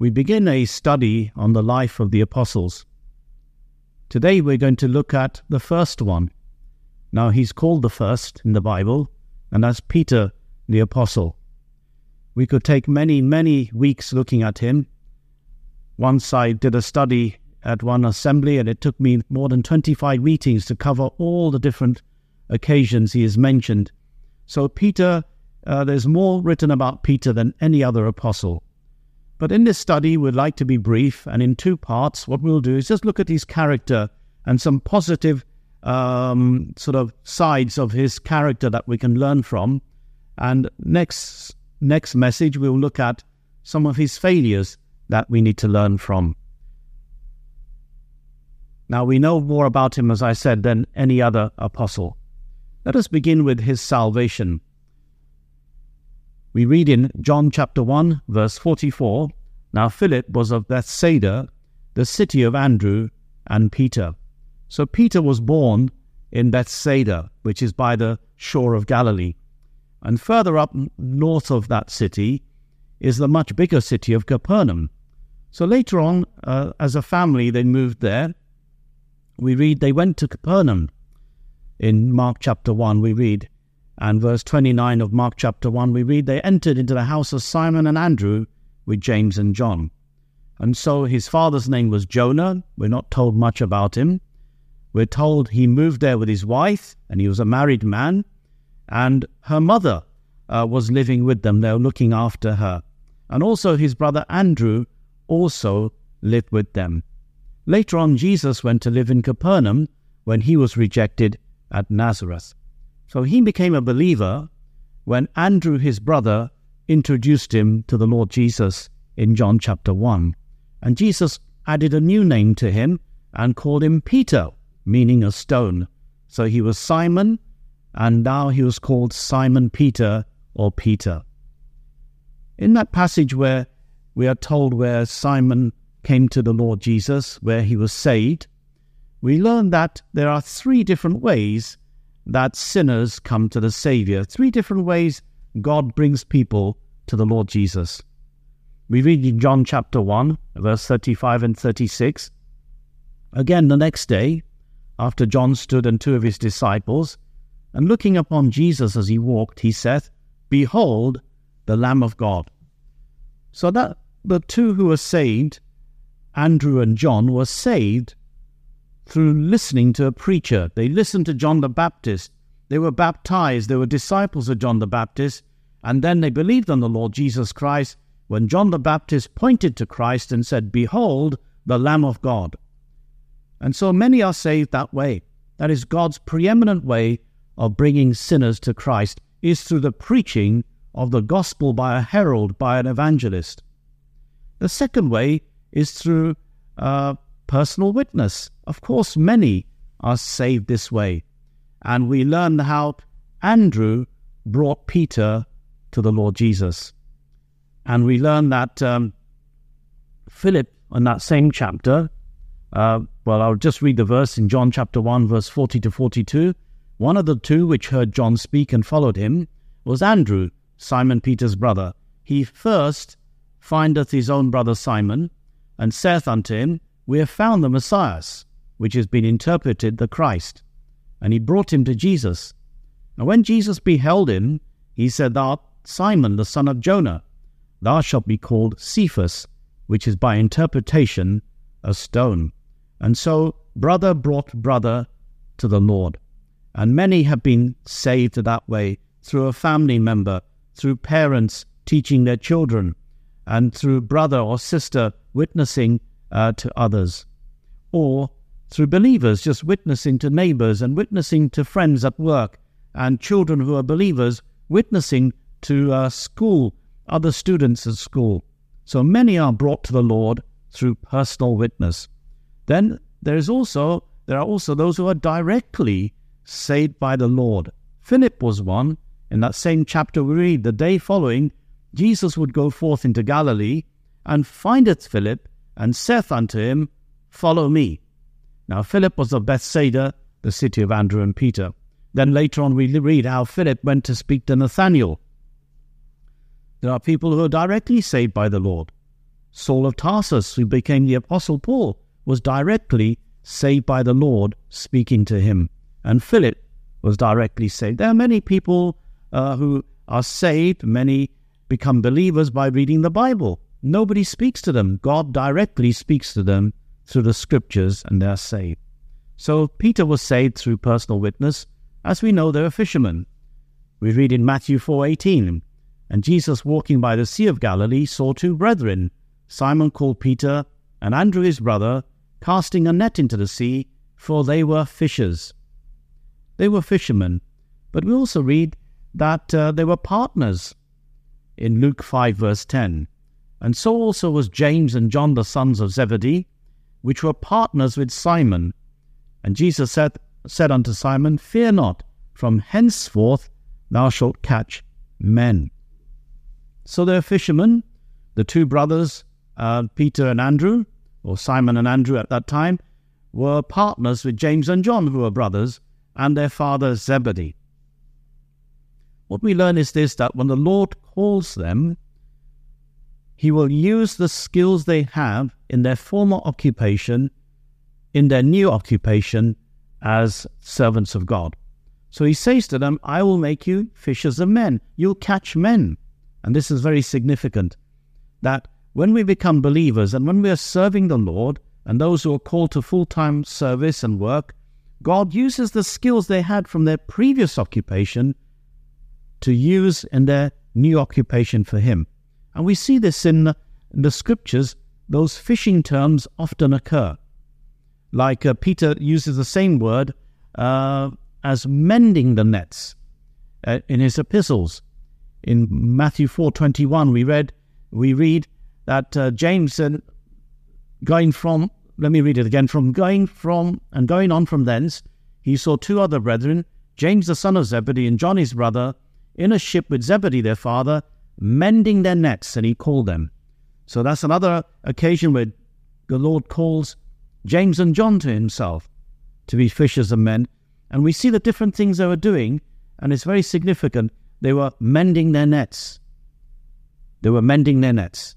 we begin a study on the life of the apostles. Today we're going to look at the first one. Now he's called the first in the Bible, and that's Peter the apostle. We could take many weeks looking at him. Once I did a study at one assembly, and it took me more than 25 meetings to cover all the different occasions he is mentioned. So Peter, there's more written about Peter than any other apostle. But in this study, we'd like to be brief, and in two parts, what we'll do is just look at his character and some positive sort of sides of his character that we can learn from. And next message, we'll look at some of his failures that we need to learn from. Now, we know more about him, as I said, than any other apostle. Let us begin with his salvation. We read in John chapter 1, verse 44, "Now Philip was of Bethsaida, the city of Andrew and Peter." So Peter was born in Bethsaida, which is by the shore of Galilee. And further up north of that city is the much bigger city of Capernaum. So later on, as a family, they moved there. We read they went to Capernaum. In Mark chapter 1, we read, and verse 29 of Mark chapter 1, we read, they entered into the house of Simon and Andrew with James and John. And so his father's name was Jonah. We're not told much about him. We're told he moved there with his wife, and he was a married man, and her mother was living with them. They were looking after her. And also his brother Andrew also lived with them. Later on, Jesus went to live in Capernaum when he was rejected at Nazareth. So he became a believer when Andrew, his brother, introduced him to the Lord Jesus in John chapter 1. And Jesus added a new name to him and called him Peter, meaning a stone. So he was Simon, and now he was called Simon Peter or Peter. In that passage where we are told where Simon came to the Lord Jesus, where he was saved, we learn that there are three different ways that sinners come to the Savior. Three different ways God brings people to the Lord Jesus. We read in John chapter 1, verse 35 and 36. Again, the next day, after John stood and two of his disciples, and looking upon Jesus as he walked, he saith, Behold, the Lamb of God. So that the two who were saved, Andrew and John, were saved through listening to a preacher. They listened to John the Baptist. They were baptized. They were disciples of John the Baptist. And then they believed on the Lord Jesus Christ when John the Baptist pointed to Christ and said, Behold, the Lamb of God. And so many are saved that way. That is God's preeminent way of bringing sinners to Christ, is through the preaching of the gospel by a herald, by an evangelist. The second way is through personal witness. Of course, many are saved this way. And we learn how Andrew brought Peter to the Lord Jesus. And we learn that Philip, in that same chapter, I'll just read the verse in John chapter 1, verse 40 to 42. One of the two which heard John speak and followed him was Andrew, Simon Peter's brother. He first findeth his own brother Simon, and saith unto him, We have found the Messiah, which has been interpreted the Christ. And he brought him to Jesus. And when Jesus beheld him, he said, Thou art Simon, the son of Jonah. Thou shalt be called Cephas, which is by interpretation a stone. And so brother brought brother to the Lord. And many have been saved that way, through a family member, through parents teaching their children, and through brother or sister witnessing to others, or through believers just witnessing to neighbors and witnessing to friends at work, and children who are believers witnessing to school, other students at school. So many are brought to the Lord through personal witness. Then there are also those who are directly saved by the Lord. Philip was one. In that same chapter we read, the day following, Jesus would go forth into Galilee, and findeth Philip, and saith unto him, Follow me. Now Philip was of Bethsaida, the city of Andrew and Peter. Then later on we read how Philip went to speak to Nathanael. There are people who are directly saved by the Lord. Saul of Tarsus, who became the Apostle Paul, was directly saved by the Lord speaking to him. And Philip was directly saved. There are many people who are saved. Many become believers by reading the Bible. Nobody speaks to them. God directly speaks to them through the scriptures, and they're saved. So Peter was saved through personal witness. As we know, they're fishermen. We read in Matthew 4:18, "And Jesus, walking by the Sea of Galilee, saw two brethren, Simon called Peter, and Andrew his brother, casting a net into the sea, for they were fishers." They were fishermen. But we also read that they were partners in Luke 5 verse 10. "And so also was James and John the sons of Zebedee, which were partners with Simon. And Jesus said unto Simon, Fear not, from henceforth thou shalt catch men." So they're fishermen. The two brothers, Peter and Andrew, or Simon and Andrew at that time, were partners with James and John, who were brothers, and their father Zebedee. What we learn is this, that when the Lord calls them, he will use the skills they have in their former occupation, in their new occupation as servants of God. So he says to them, "I will make you fishers of men." You'll catch men. And this is very significant, that when we become believers and when we are serving the Lord, and those who are called to full-time service and work, God uses the skills they had from their previous occupation to use in their new occupation for him. And we see this in the scriptures. Those fishing terms often occur. Like Peter uses the same word as mending the nets in his epistles. In Matthew 4:21, we read that James said, going on from thence, he saw two other brethren, James the son of Zebedee and John his brother, in a ship with Zebedee their father, mending their nets, and he called them. So that's another occasion where the Lord calls James and John to himself to be fishers of men. And we see the different things they were doing, and it's very significant. They were mending their nets. They were mending their nets.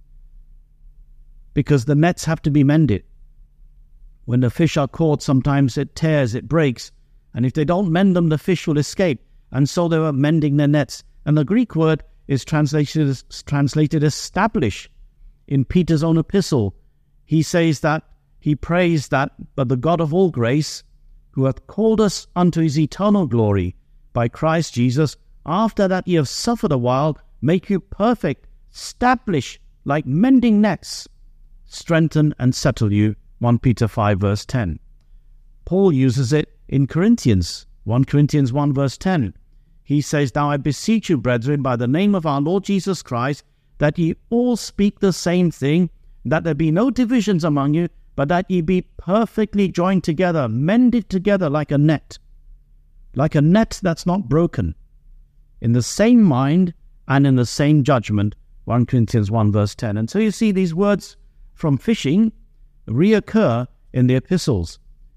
Because the nets have to be mended. When the fish are caught, sometimes it tears, it breaks. And if they don't mend them, the fish will escape. And so they were mending their nets. And the Greek word is translated establish. In Peter's own epistle, he says that, he prays that, "But the God of all grace, who hath called us unto his eternal glory by Christ Jesus, after that ye have suffered a while, make you perfect, establish like mending nets, strengthen and settle you." 1 Peter 5 verse 10. Paul uses it in Corinthians, 1 Corinthians 1 verse 10. He says, "Now I beseech you, brethren, by the name of our Lord Jesus Christ, that ye all speak the same thing, that there be no divisions among you, but that ye be perfectly joined together, mended together like a net that's not broken, in the same mind and in the same judgment." 1 Corinthians 1 verse 10. And so you see these words from fishing reoccur in the epistles.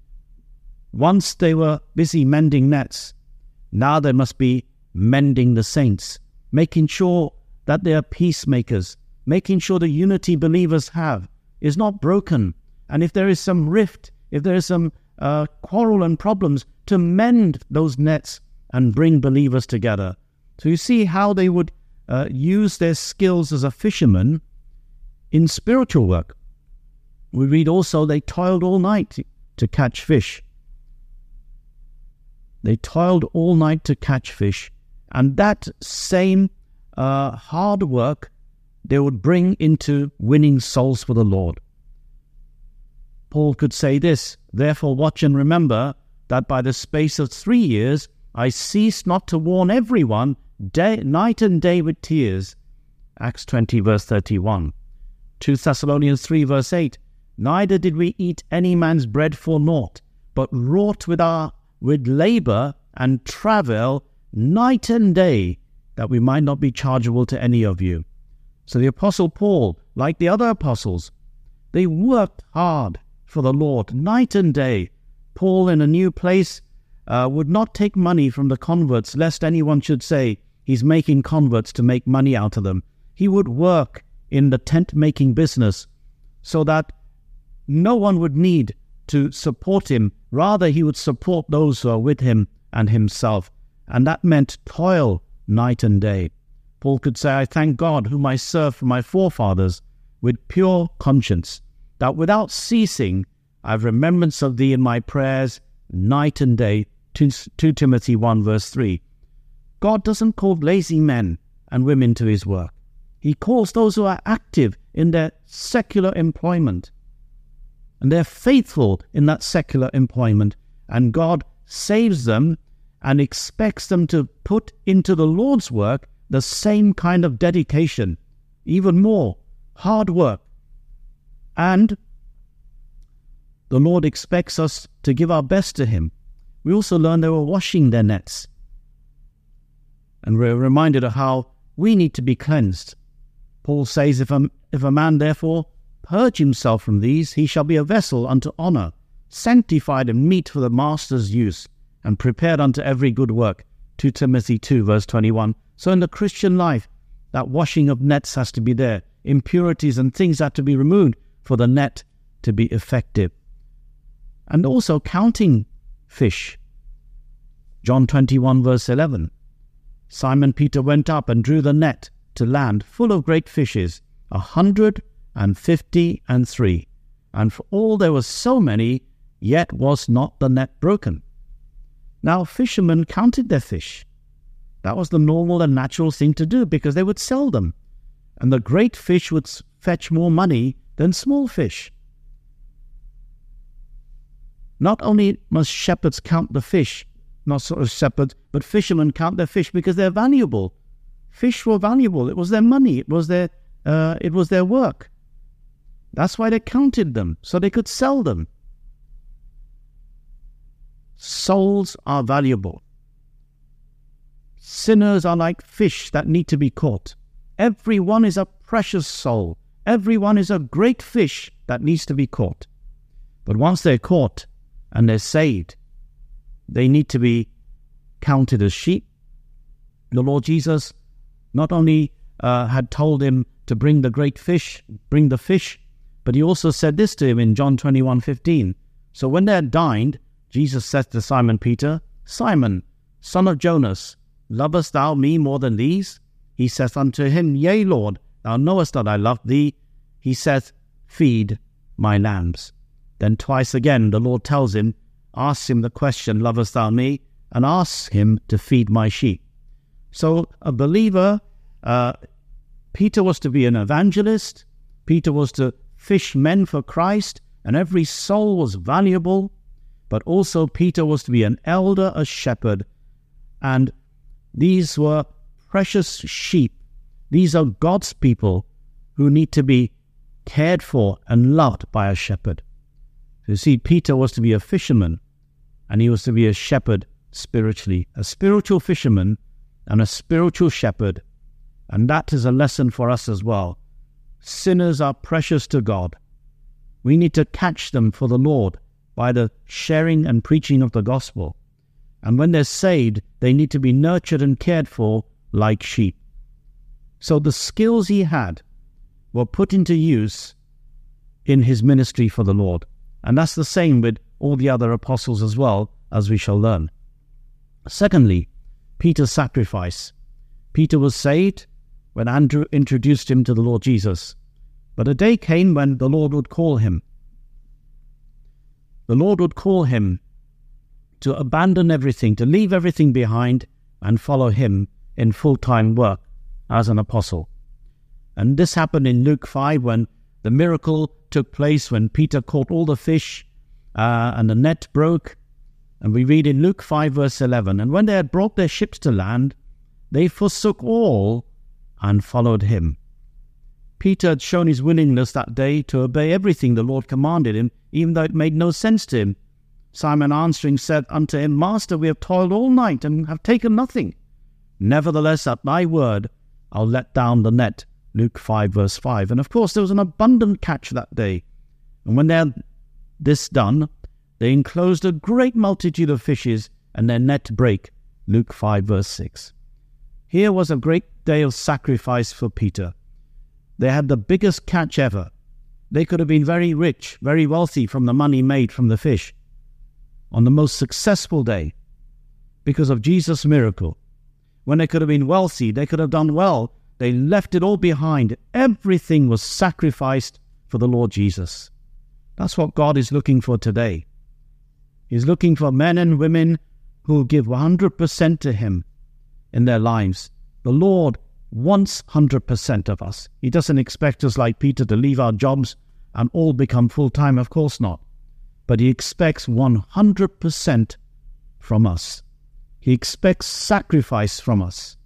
Once they were busy mending nets, now they must be mending the saints, making sure that they are peacemakers, making sure the unity believers have is not broken. And if there is some rift, if there is some quarrel and problems, to mend those nets and bring believers together. So you see how they would use their skills as a fisherman in spiritual work. We read also they toiled all night to catch fish. They toiled all night to catch fish. And that same hard work they would bring into winning souls for the Lord. Paul could say this, "Therefore watch and remember that by the space of 3 years I ceased not to warn everyone night and day with tears." Acts 20 verse 31. 2 Thessalonians 3 verse 8. "Neither did we eat any man's bread for naught, but wrought with labour and travail night and day, that we might not be chargeable to any of you." So the Apostle Paul, like the other apostles, they worked hard for the Lord night and day. Paul, in a new place, would not take money from the converts, lest anyone should say he's making converts to make money out of them. He would work in the tent-making business so that no one would need to support him. Rather, he would support those who are with him and himself. And that meant toil night and day. Paul could say, I thank God whom I serve from my forefathers with pure conscience, that without ceasing I have remembrance of thee in my prayers night and day. 2 Timothy 1 verse 3. God doesn't call lazy men and women to his work. He calls those who are active in their secular employment. And they're faithful in that secular employment. And God saves them and expects them to put into the Lord's work the same kind of dedication, even more, hard work. And the Lord expects us to give our best to him. We also learn they were washing their nets. And we're reminded of how we need to be cleansed. Paul says, if a man therefore purge himself from these, he shall be a vessel unto honour, sanctified and meet for the master's use, and prepared unto every good work. 2 Timothy 2 verse 21. So in the Christian life, that washing of nets has to be there. Impurities and things have to be removed for the net to be effective. And also counting fish. John 21 verse 11. Simon Peter went up and drew the net to land full of great fishes, 153. And for all there were so many, yet was not the net broken. Now fishermen counted their fish. That was the normal and natural thing to do because they would sell them. And the great fish would fetch more money than small fish. Not only must shepherds count the fish, not sort of shepherds, but fishermen count their fish because they're valuable. Fish were valuable. It was their money. It was their work. That's why they counted them, so they could sell them. Souls are valuable. Sinners are like fish that need to be caught. Everyone is a precious soul. Everyone is a great fish that needs to be caught. But once they're caught and they're saved, they need to be counted as sheep. The Lord Jesus not only had told him to bring the great fish, bring the fish, but he also said this to him in John 21:15. So when they had dined, Jesus said to Simon Peter, Simon, son of Jonas, lovest thou me more than these? He saith unto him, Yea, Lord, thou knowest that I love thee. He saith, Feed my lambs. Then twice again the Lord tells him, asks him the question, lovest thou me? And asks him to feed my sheep. So a believer, Peter was to be an evangelist. Peter was to fish men for Christ, and every soul was valuable. But also Peter was to be an elder, a shepherd. And these were precious sheep. These are God's people who need to be cared for and loved by a shepherd. You see, Peter was to be a fisherman, and he was to be a shepherd spiritually, a spiritual fisherman and a spiritual shepherd. And that is a lesson for us as well. Sinners are precious to God. We need to catch them for the Lord by the sharing and preaching of the gospel. And when they're saved, they need to be nurtured and cared for like sheep. So the skills he had were put into use in his ministry for the Lord. And that's the same with all the other apostles as well, as we shall learn. Secondly, Peter's sacrifice. Peter was saved when Andrew introduced him to the Lord Jesus. But a day came when the Lord would call him. The Lord would call him to abandon everything, to leave everything behind and follow him in full-time work as an apostle. And this happened in Luke 5 when the miracle took place, when Peter caught all the fish and the net broke. And we read in Luke 5 verse 11, and when they had brought their ships to land, they forsook all and followed him. Peter had shown his willingness that day to obey everything the Lord commanded him, even though it made no sense to him. Simon answering said unto him, Master, we have toiled all night and have taken nothing. Nevertheless, at thy word, I'll let down the net. Luke 5 verse 5. And of course, there was an abundant catch that day. And when they had this done, they enclosed a great multitude of fishes, and their net brake. Luke 5 verse 6. Here was a great day of sacrifice for Peter. They had the biggest catch ever. They could have been very rich, very wealthy from the money made from the fish on the most successful day because of Jesus' miracle. When they could have been wealthy, they could have done well. They left it all behind. Everything was sacrificed for the Lord Jesus. That's what God is looking for today. He's looking for men and women who will give 100% to Him in their lives. The Lord wants 100% of us. He doesn't expect us like Peter to leave our jobs and all become full-time, of course not. But He expects 100% from us. He expects sacrifice from us.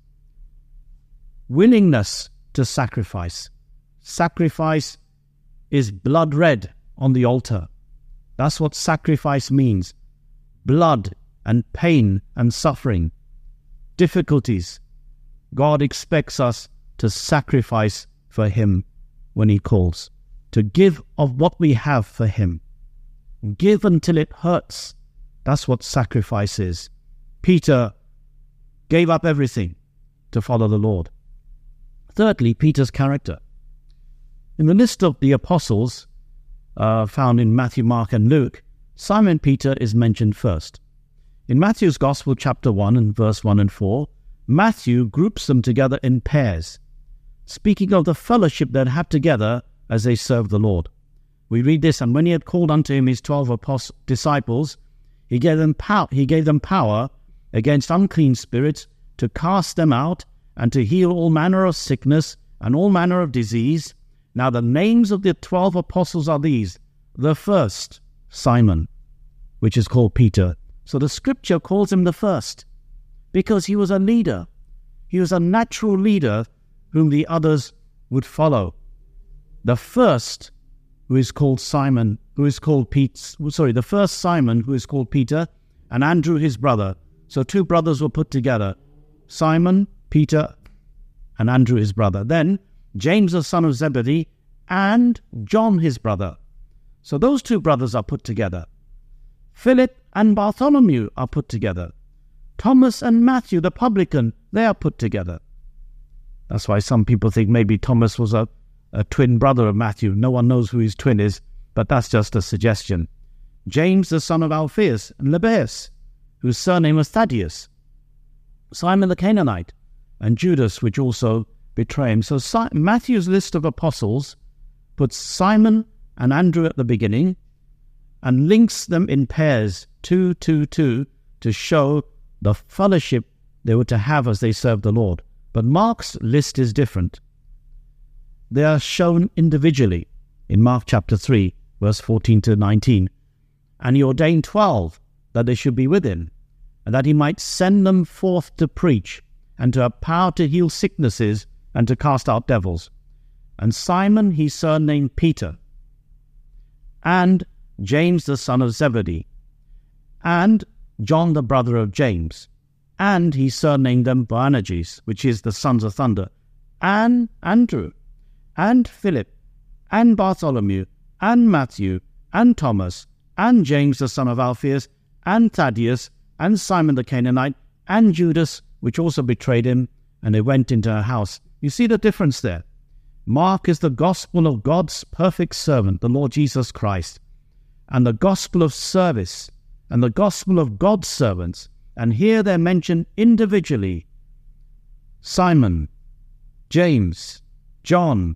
Willingness to sacrifice. Sacrifice is blood red on the altar. That's what sacrifice means. Blood and pain and suffering. Difficulties. God expects us to sacrifice for Him when He calls. To give of what we have for Him. Give until it hurts. That's what sacrifice is. Peter gave up everything to follow the Lord. Thirdly, Peter's character. In the list of the apostles found in Matthew, Mark and Luke, Simon Peter is mentioned first. In Matthew's Gospel, chapter 1 and verse 1 and 4, Matthew groups them together in pairs, speaking of the fellowship they'd have together as they served the Lord. We read this, and when He had called unto Him His 12 disciples, He gave them power against unclean spirits to cast them out and to heal all manner of sickness and all manner of disease. Now the names of the 12 apostles are these. The first, Simon, which is called Peter. So the scripture calls him the first because he was a leader. He was a natural leader whom the others would follow. The first, who is called Simon, the first Simon, who is called Peter, and Andrew his brother. So two brothers were put together. Simon, Peter, and Andrew his brother. Then James the son of Zebedee and John his brother. So those two brothers are put together. Philip and Bartholomew are put together. Thomas and Matthew the publican, they are put together. That's why some people think maybe Thomas was a twin brother of Matthew. No one knows who his twin is, but that's just a suggestion. James the son of Alphaeus and Lebbaeus, whose surname was Thaddeus. Simon the Canaanite, and Judas, which also betray him. So Matthew's list of apostles puts Simon and Andrew at the beginning and links them in pairs, 2, 2, 2, to show the fellowship they were to have as they served the Lord. But Mark's list is different. They are shown individually in Mark chapter 3, verse 14 to 19. And He ordained 12 that they should be with Him, and that He might send them forth to preach, and to have power to heal sicknesses, and to cast out devils. And Simon He surnamed Peter, and James the son of Zebedee, and John the brother of James, and He surnamed them Boanerges, which is the sons of thunder, and Andrew, and Philip, and Bartholomew, and Matthew, and Thomas, and James the son of Alphaeus, and Thaddeus, and Simon the Canaanite, and Judas, which also betrayed Him, and they went into her house. You see the difference there? Mark is the gospel of God's perfect servant, the Lord Jesus Christ, and the gospel of service, and the gospel of God's servants. And here they're mentioned individually. Simon, James, John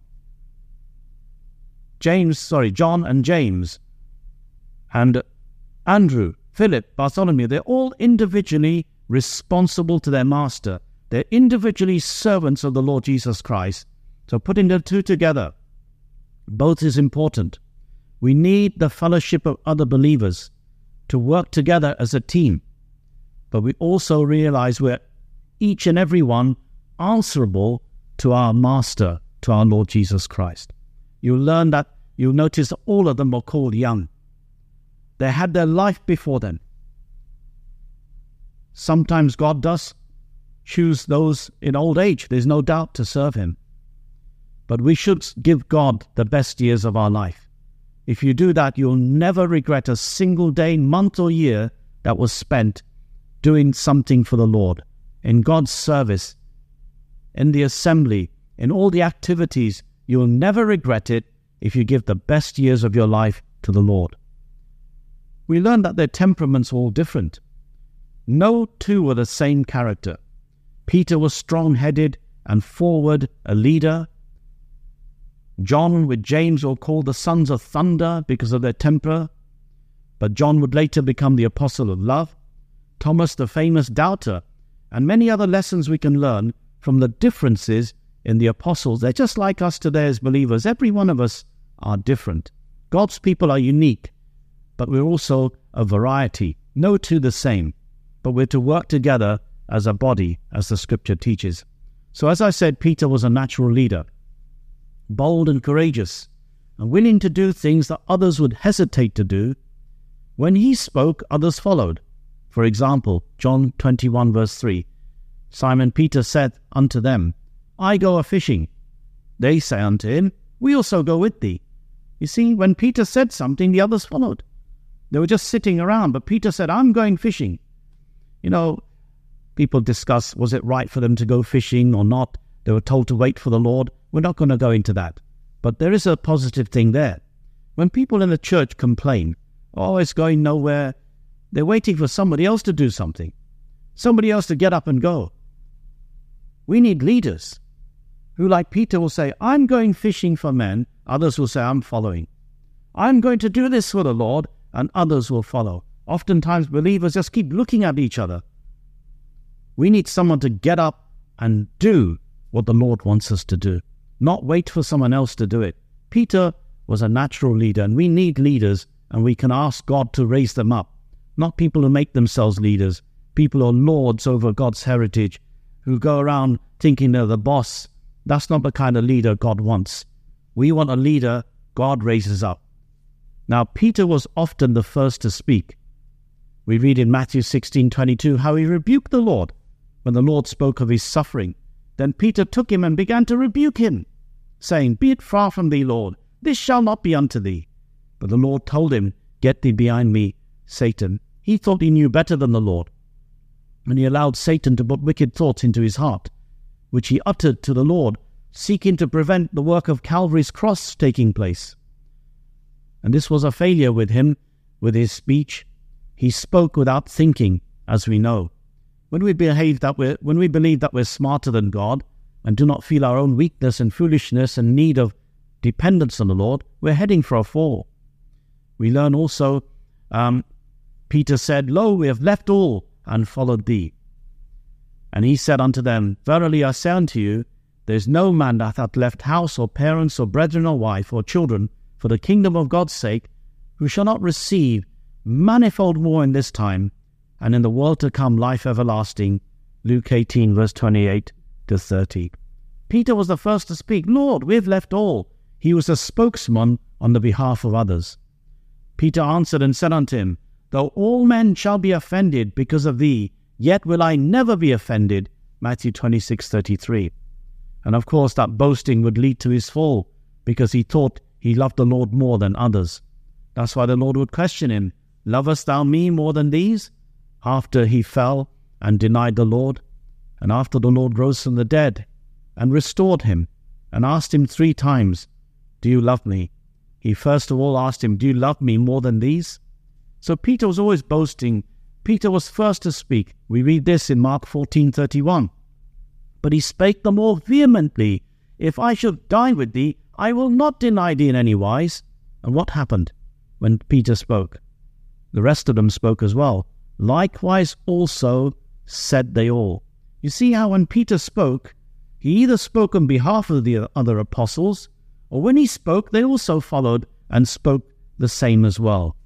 and James, and Andrew, Philip, Bartholomew. They're all individually responsible to their master. They're individually servants of the Lord Jesus Christ. So putting the two together, both is important. We need the fellowship of other believers to work together as a team. But we also realize we're each and every one answerable to our Master, to our Lord Jesus Christ. You'll notice that all of them were called young. They had their life before them. Sometimes God does choose those in old age, there's no doubt, to serve Him. But we should give God the best years of our life. If you do that, you'll never regret a single day, month or year that was spent doing something for the Lord, in God's service, in the assembly, in all the activities You will never regret it if you give the best years of your life to the Lord. We learn that their temperaments were all different. No two were the same character. Peter was strong-headed and forward, a leader. John with James were called the sons of thunder because of their temper. But John would later become the apostle of love. Thomas, the famous doubter, and many other lessons we can learn from the differences in the apostles. They're just like us today as believers. Every one of us are different. God's people are unique, but we're also a variety. No two the same, but we're to work together as a body, as the scripture teaches. So as I said, Peter was a natural leader, bold and courageous, and willing to do things that others would hesitate to do. When he spoke, others followed. For example, John 21 verse 3, Simon Peter said unto them, I go a-fishing. They say unto him, We also go with thee. You see, when Peter said something, the others followed. They were just sitting around, but Peter said, I'm going fishing. You know, people discuss, was it right for them to go fishing or not? They were told to wait for the Lord. We're not going to go into that. But there is a positive thing there. When people in the church complain, oh, it's going nowhere, they're waiting for somebody else to do something. Somebody else to get up and go. We need leaders who, like Peter, will say, I'm going fishing for men. Others will say, I'm following. I'm going to do this for the Lord, and others will follow. Oftentimes, believers just keep looking at each other. We need someone to get up and do what the Lord wants us to do, not wait for someone else to do it. Peter was a natural leader, and we need leaders, and we can ask God to raise them up, not people who make themselves leaders, people who are lords over God's heritage, who go around thinking they're the boss. That's not the kind of leader God wants. We want a leader God raises up. Now, Peter was often the first to speak. We read in Matthew 16:22 how he rebuked the Lord when the Lord spoke of his suffering. Then Peter took him and began to rebuke him, saying, Be it far from thee, Lord, this shall not be unto thee. But the Lord told him, Get thee behind me, Satan. He thought he knew better than the Lord, and he allowed Satan to put wicked thoughts into his heart, which he uttered to the Lord, seeking to prevent the work of Calvary's cross taking place. And this was a failure with him, with his speech. He spoke without thinking, as we know. When we believe that we're smarter than God and do not feel our own weakness and foolishness and need of dependence on the Lord, we're heading for a fall. We learn also, Peter said, Lo, we have left all and followed thee. And he said unto them, Verily I say unto you, there is no man that hath left house or parents or brethren or wife or children for the kingdom of God's sake, who shall not receive manifold more in this time, and in the world to come life everlasting. Luke 18 verse 28 to 30. Peter was the first to speak. Lord, we have left all. He was a spokesman on the behalf of others. Peter answered and said unto him, Though all men shall be offended because of thee, yet will I never be offended. Matthew 26:33. And of course that boasting would lead to his fall, because he thought he loved the Lord more than others. That's why the Lord would question him, Lovest thou me more than these? After he fell and denied the Lord, and after the Lord rose from the dead and restored him, and asked him 3 times, Do you love me? He first of all asked him, Do you love me more than these? So Peter was always boasting. Peter was first to speak. We read this in Mark 14:31. But he spake the more vehemently, If I should die with thee, I will not deny thee in any wise. And what happened when Peter spoke? The rest of them spoke as well. Likewise also said they all. You see how when Peter spoke, he either spoke on behalf of the other apostles, or when he spoke, they also followed and spoke the same as well.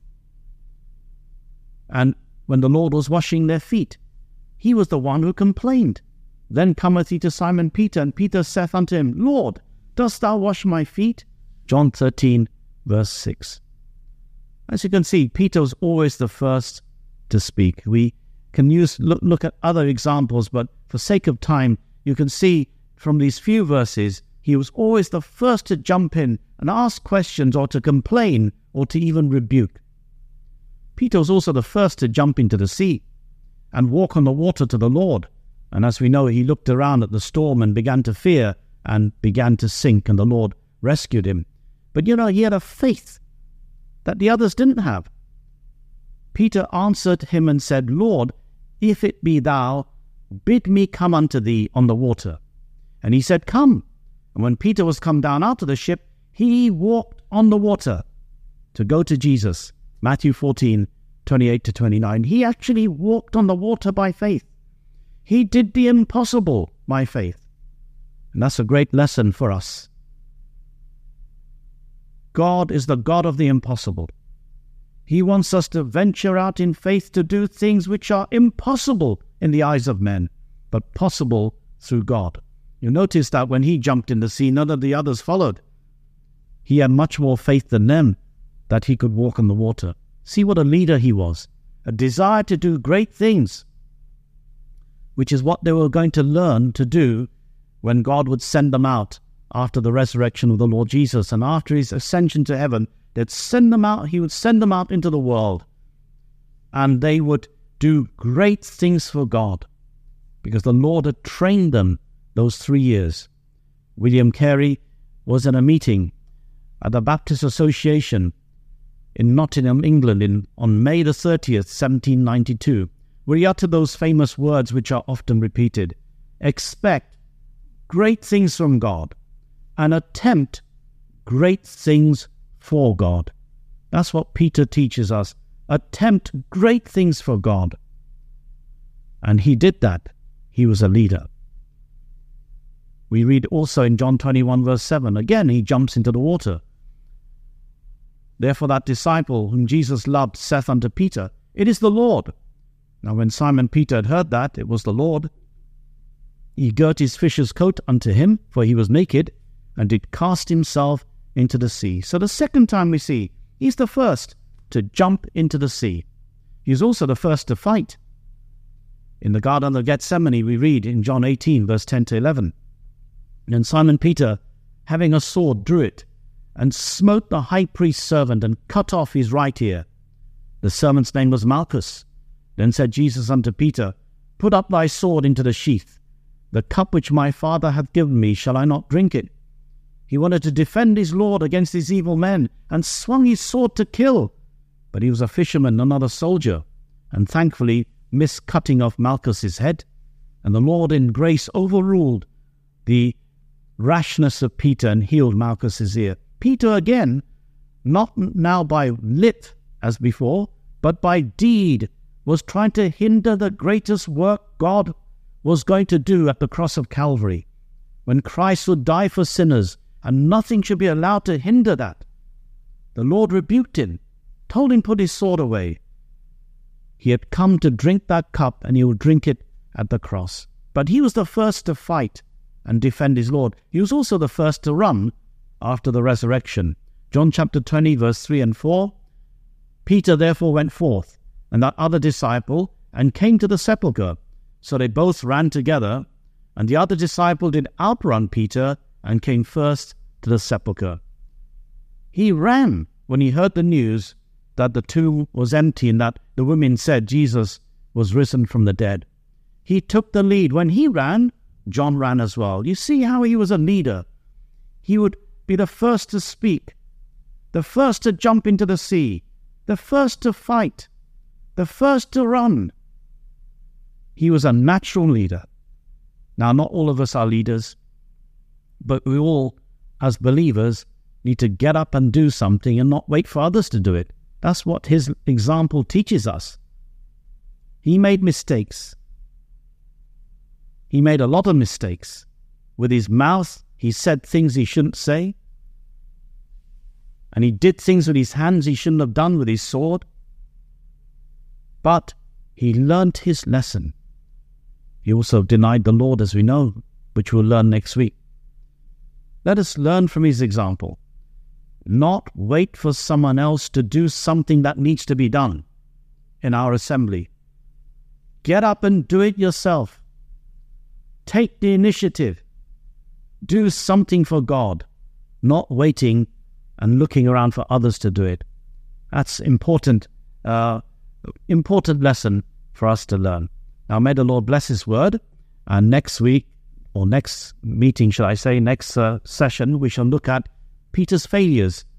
And when the Lord was washing their feet, he was the one who complained. Then cometh he to Simon Peter, and Peter saith unto him, Lord, dost thou wash my feet? John 13, verse 6. As you can see, Peter was always the first to speak. We can look at other examples, but for sake of time, you can see from these few verses, he was always the first to jump in and ask questions or to complain or to even rebuke. Peter was also the first to jump into the sea and walk on the water to the Lord. And as we know, he looked around at the storm and began to fear and began to sink, and the Lord rescued him. But he had a faith that the others didn't have. Peter answered him and said, Lord, if it be thou, bid me come unto thee on the water. And he said, Come. And when Peter was come down out of the ship, he walked on the water to go to Jesus. Matthew 14:28-29. He actually walked on the water by faith. He did the impossible by faith. And that's a great lesson for us. God is the God of the impossible. He wants us to venture out in faith to do things which are impossible in the eyes of men, but possible through God. You notice that when he jumped in the sea, none of the others followed. He had much more faith than them that he could walk on the water. See what a leader he was. A desire to do great things, which is what they were going to learn to do when God would send them out after the resurrection of the Lord Jesus and after his ascension to heaven. They'd send them out. He would send them out into the world, and they would do great things for God because the Lord had trained them those 3 years. William Carey was in a meeting at the Baptist Association in Nottingham, England, on May the 30th, 1792, where he uttered those famous words which are often repeated: expect great things from God and attempt great things for God. That's what Peter teaches us. Attempt great things for God. And he did that. He was a leader. We read also in John 21 verse 7, again he jumps into the water. Therefore that disciple whom Jesus loved saith unto Peter, It is the Lord. Now when Simon Peter had heard that it was the Lord, he girt his fisher's coat unto him, for he was naked, and did cast himself into the sea. So the second time we see, he's the first to jump into the sea. He's also the first to fight. In the Garden of Gethsemane, we read in John 18, verse 10-11, And Simon Peter, having a sword, drew it, and smote the high priest's servant, and cut off his right ear. The servant's name was Malchus. Then said Jesus unto Peter, Put up thy sword into the sheath. The cup which my Father hath given me, shall I not drink it? He wanted to defend his Lord against these evil men, and swung his sword to kill. But he was a fisherman and not a soldier, and thankfully missed cutting off Malchus's head. And the Lord in grace overruled the rashness of Peter and healed Malchus's ear. Peter again, not now by lip as before, but by deed, was trying to hinder the greatest work God was going to do at the cross of Calvary, when Christ would die for sinners, and nothing should be allowed to hinder that. The Lord rebuked him, told him put his sword away. He had come to drink that cup, and he would drink it at the cross. But he was the first to fight and defend his Lord. He was also the first to run after the resurrection. John chapter 20, verse 3 and 4. Peter therefore went forth, and that other disciple, and came to the sepulchre. So they both ran together, and the other disciple did outrun Peter, and came first to the sepulchre. He ran when he heard the news that the tomb was empty, and that the women said Jesus was risen from the dead. He took the lead. When he ran, John ran as well. You see how he was a leader. He would be the first to speak, the first to jump into the sea, the first to fight, the first to run. He was a natural leader. Now, not all of us are leaders, but we all, as believers, need to get up and do something and not wait for others to do it. That's what his example teaches us. He made mistakes. He made a lot of mistakes. With his mouth, he said things he shouldn't say. And he did things with his hands he shouldn't have done with his sword. But he learnt his lesson. He also denied the Lord, as we know, which we'll learn next week. Let us learn from his example. Not wait for someone else to do something that needs to be done in our assembly. Get up and do it yourself. Take the initiative. Do something for God, not waiting and looking around for others to do it. That's important lesson for us to learn. Now may the Lord bless his word, and next week, or next meeting, should I say, next session, we shall look at Peter's failures